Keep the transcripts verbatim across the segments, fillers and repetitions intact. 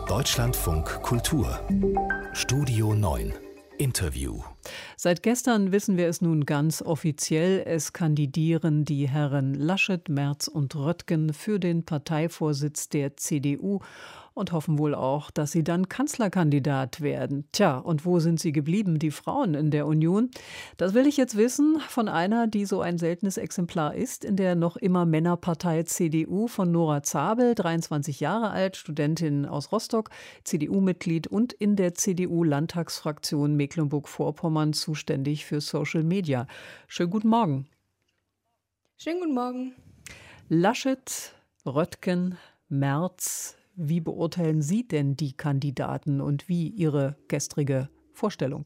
Deutschlandfunk Kultur Studio neun Interview. Seit gestern wissen wir es nun ganz offiziell. Es kandidieren die Herren Laschet, Merz und Röttgen für den Parteivorsitz der C D U und hoffen wohl auch, dass sie dann Kanzlerkandidat werden. Tja, und wo sind sie geblieben, die Frauen in der Union? Das will ich jetzt wissen von einer, die so ein seltenes Exemplar ist, in der noch immer Männerpartei C D U, von Nora Zabel, dreiundzwanzig Jahre alt, Studentin aus Rostock, C D U-Mitglied und in der C D U-Landtagsfraktion Mecklenburg-Vorpommern zuständig für Social Media. Schönen guten Morgen. Schönen guten Morgen. Laschet, Röttgen, Merz. Wie beurteilen Sie denn die Kandidaten und wie Ihre gestrige Vorstellung?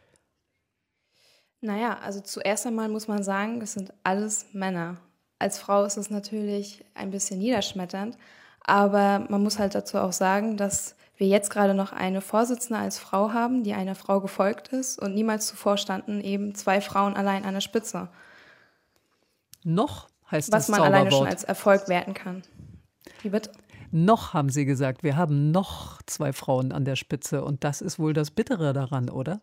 Naja, also zuerst einmal muss man sagen, es sind alles Männer. Als Frau ist es natürlich ein bisschen niederschmetternd, aber man muss halt dazu auch sagen, dass wir jetzt gerade noch eine Vorsitzende als Frau haben, die einer Frau gefolgt ist, und niemals zuvor standen eben zwei Frauen allein an der Spitze. Noch heißt das Was man Zauberwort. alleine schon als Erfolg werten kann. Wie bitte? Noch, haben Sie gesagt, wir haben noch zwei Frauen an der Spitze und das ist wohl das Bittere daran, oder?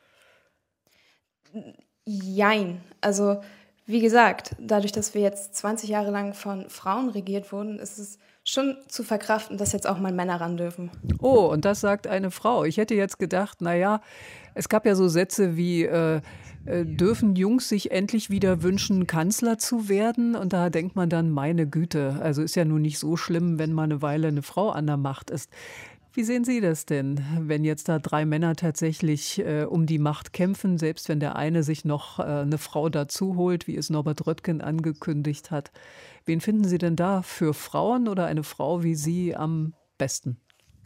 Jein. Also wie gesagt, dadurch, dass wir jetzt zwanzig Jahre lang von Frauen regiert wurden, ist es schon zu verkraften, dass jetzt auch mal Männer ran dürfen. Oh, und das sagt eine Frau. Ich hätte jetzt gedacht, naja, es gab ja so Sätze wie, äh, äh, dürfen Jungs sich endlich wieder wünschen, Kanzler zu werden? Und da denkt man dann, meine Güte, also ist ja nun nicht so schlimm, wenn mal eine Weile eine Frau an der Macht ist. Wie sehen Sie das denn, wenn jetzt da drei Männer tatsächlich äh, um die Macht kämpfen, selbst wenn der eine sich noch äh, eine Frau dazu holt, wie es Norbert Röttgen angekündigt hat? Wen finden Sie denn da für Frauen oder eine Frau wie Sie am besten?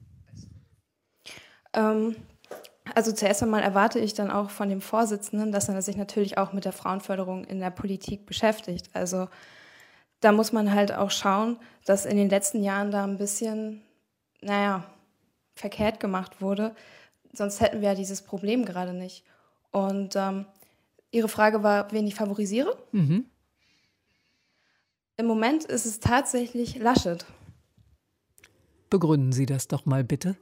Ähm, also zuerst einmal erwarte ich dann auch von dem Vorsitzenden, dass er sich natürlich auch mit der Frauenförderung in der Politik beschäftigt. Also da muss man halt auch schauen, dass in den letzten Jahren da ein bisschen, naja, verkehrt gemacht wurde. Sonst hätten wir ja dieses Problem gerade nicht. Und ähm, Ihre Frage war, wen ich favorisiere? Mhm. Im Moment ist es tatsächlich Laschet. Begründen Sie das doch mal bitte.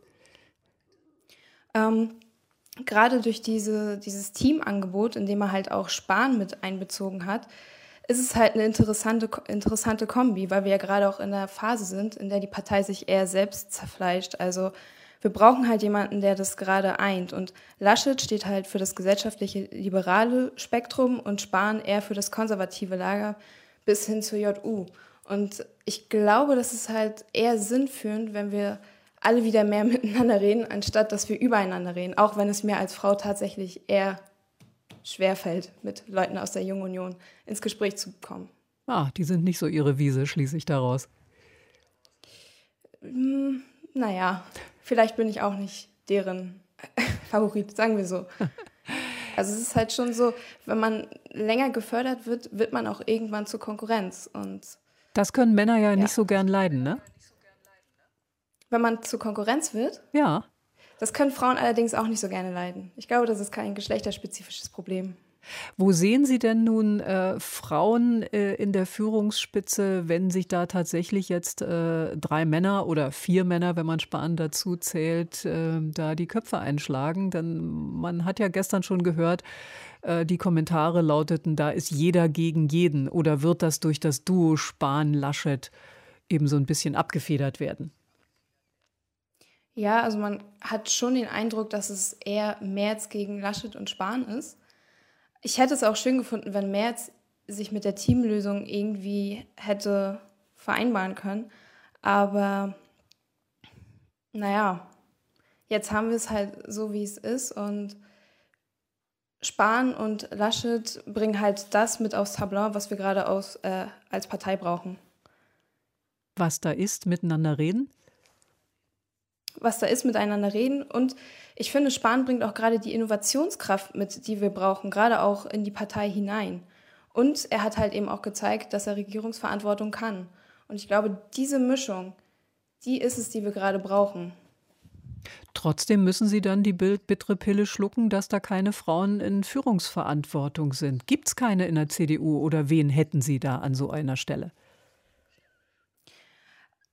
Ähm, gerade durch diese, dieses Teamangebot, in dem er halt auch Spahn mit einbezogen hat, ist es halt eine interessante, interessante Kombi, weil wir ja gerade auch in der Phase sind, in der die Partei sich eher selbst zerfleischt. Also wir brauchen halt jemanden, der das gerade eint. Und Laschet steht halt für das gesellschaftliche liberale Spektrum und Spahn eher für das konservative Lager bis hin zur J U. Und ich glaube, das ist halt eher sinnführend, wenn wir alle wieder mehr miteinander reden, anstatt dass wir übereinander reden. Auch wenn es mir als Frau tatsächlich eher schwerfällt, mit Leuten aus der Jungen Union ins Gespräch zu kommen. Ah, die sind nicht so Ihre Wiese, schließe ich daraus. Hm, naja, vielleicht bin ich auch nicht deren Favorit, sagen wir so. Also es ist halt schon so, wenn man länger gefördert wird, wird man auch irgendwann zur Konkurrenz. Und das können Männer ja, ja nicht so gern leiden, ne? Wenn man zur Konkurrenz wird? Ja. Das können Frauen allerdings auch nicht so gerne leiden. Ich glaube, das ist kein geschlechterspezifisches Problem. Wo sehen Sie denn nun äh, Frauen äh, in der Führungsspitze, wenn sich da tatsächlich jetzt äh, drei Männer oder vier Männer, wenn man Spahn dazu zählt, äh, da die Köpfe einschlagen? Denn man hat ja gestern schon gehört, äh, die Kommentare lauteten, da ist jeder gegen jeden. Oder wird das durch das Duo Spahn-Laschet eben so ein bisschen abgefedert werden? Ja, also man hat schon den Eindruck, dass es eher Merz gegen Laschet und Spahn ist. Ich hätte es auch schön gefunden, wenn Merz sich mit der Teamlösung irgendwie hätte vereinbaren können. Aber naja, jetzt haben wir es halt so, wie es ist. Und Spahn und Laschet bringen halt das mit aufs Tableau, was wir gerade aus, äh, als Partei brauchen. Was da ist, miteinander reden? was da ist, miteinander reden. Und ich finde, Spahn bringt auch gerade die Innovationskraft mit, die wir brauchen, gerade auch in die Partei hinein. Und er hat halt eben auch gezeigt, dass er Regierungsverantwortung kann. Und ich glaube, diese Mischung, die ist es, die wir gerade brauchen. Trotzdem müssen Sie dann die bittere Pille schlucken, dass da keine Frauen in Führungsverantwortung sind. Gibt es keine in der C D U oder wen hätten Sie da an so einer Stelle?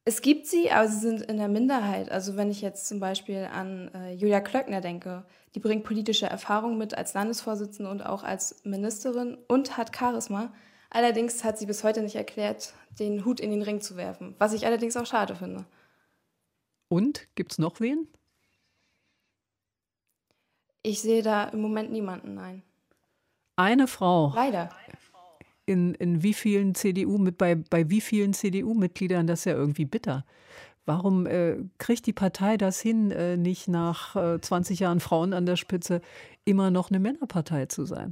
Es gibt sie, aber sie sind in der Minderheit. Also wenn ich jetzt zum Beispiel an äh, Julia Klöckner denke, die bringt politische Erfahrung mit als Landesvorsitzende und auch als Ministerin und hat Charisma. Allerdings hat sie bis heute nicht erklärt, den Hut in den Ring zu werfen, was ich allerdings auch schade finde. Und gibt es noch wen? Ich sehe da im Moment niemanden, nein. Eine Frau. Leider. In, in wie vielen C D U, mit, bei, bei wie vielen C D U-Mitgliedern, das ist ja irgendwie bitter. Warum äh, kriegt die Partei das hin, äh, nicht nach äh, zwanzig Jahren Frauen an der Spitze immer noch eine Männerpartei zu sein?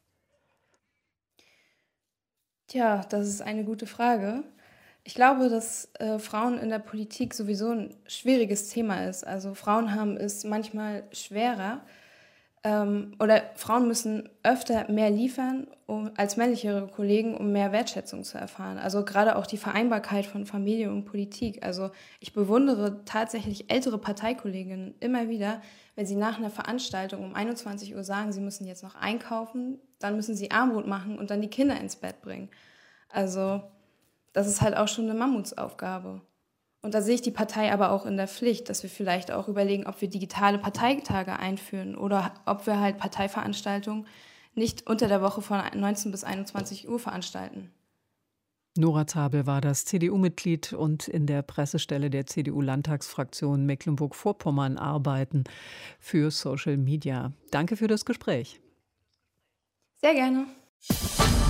Tja, das ist eine gute Frage. Ich glaube, dass äh, Frauen in der Politik sowieso ein schwieriges Thema ist. Also Frauen haben es manchmal schwerer ähm, oder Frauen müssen öfter mehr liefern um, als männlichere Kollegen, um mehr Wertschätzung zu erfahren. Also gerade auch die Vereinbarkeit von Familie und Politik. Also ich bewundere tatsächlich ältere Parteikolleginnen immer wieder, wenn sie nach einer Veranstaltung um einundzwanzig Uhr sagen, sie müssen jetzt noch einkaufen, dann müssen sie Armbrot machen und dann die Kinder ins Bett bringen. Also das ist halt auch schon eine Mammutsaufgabe. Und da sehe ich die Partei aber auch in der Pflicht, dass wir vielleicht auch überlegen, ob wir digitale Parteitage einführen oder ob wir halt Parteiveranstaltungen nicht unter der Woche von neunzehn bis einundzwanzig Uhr veranstalten. Nora Zabel war das C D U-Mitglied und in der Pressestelle der C D U-Landtagsfraktion Mecklenburg-Vorpommern arbeiten für Social Media. Danke für das Gespräch. Sehr gerne.